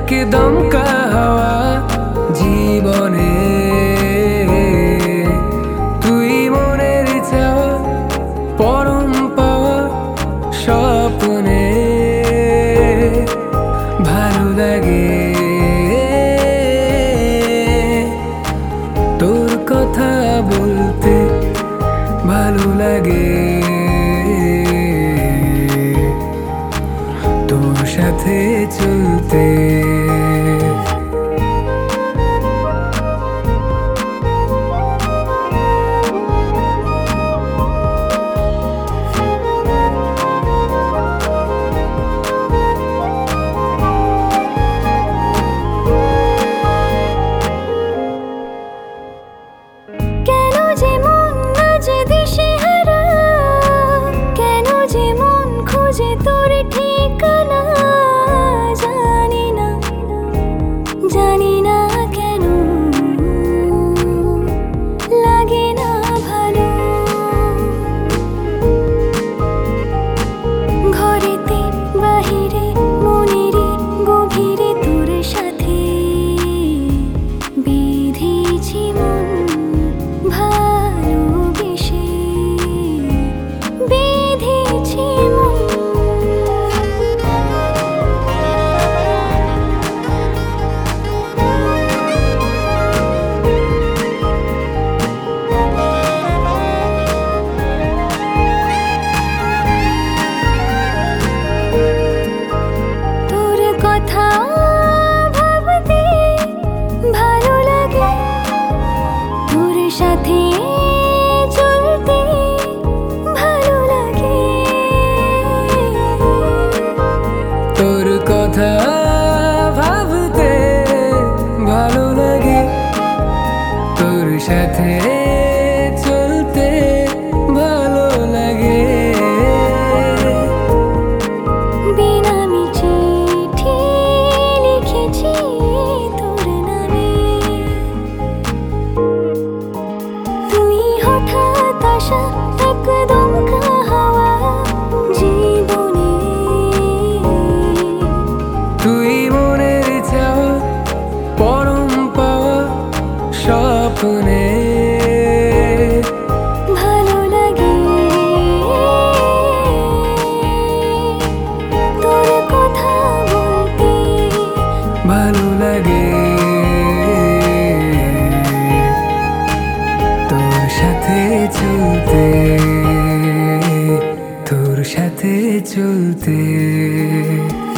দমকা হাওয়া জীবনে, তুই মনের চাওয়া পরম পাওয়া স্বপ্নে। ভালো লাগে তোর কথা বলতে, ভালো লাগে তোর সাথে চলতে। কেন যে মন আজ দিশেহারা, কেন যে মন খোঁজে তোর ঠিকানা, জানি না জানি না কেন লাগে না ভালো। ঘরেতে বাহিরে মনেরই গভীরে তোর সাথে বেঁধেছি মন, ভালোবেসে বেঁধেছি মন। তোর কথা ভাবতে ভালো লাগে, তোর সাথে চলতে ভালো লাগে। তোর কথা ভাবতে ভালো লাগে, তোর সাথে চলতে ভালো লাগে। বেনামি চিঠি লিখেছি তোর নামে, তুই হঠাৎ আসা এক দমকা হাওয়া জীবনে, তুই মনের চাওয়া পরম পাওয়া স্বপ্নে। ভালো লাগে তোর কথা বলতে, ভালো লাগে তোর সাথে চলতে, তোর সাথে চলতে।